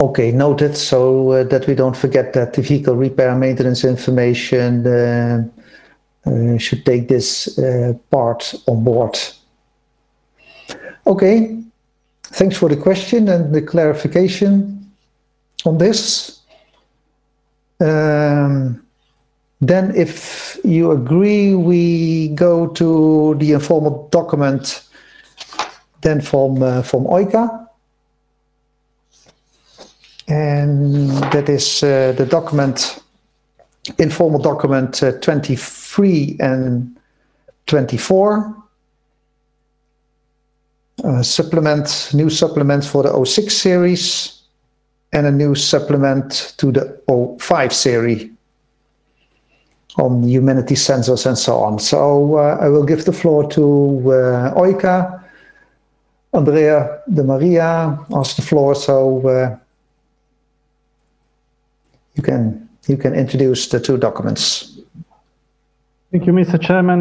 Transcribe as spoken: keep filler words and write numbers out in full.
Okay, noted. So uh, that we don't forget that the vehicle repair maintenance information uh, uh, should take this uh, part on board. Okay, thanks for the question and the clarification on this. Um, then if you agree, we go to the informal document then from, uh, from OICA. And that is uh, the document, informal document uh, twenty-three and twenty-four. Uh, supplement, new supplement for the oh six series and a new supplement to the oh five series on humanity sensors and so on. So uh, I will give the floor to uh, OICA. Andrea de Maria has the floor, so uh, you can you can introduce the two documents. Thank you, Mister Chairman.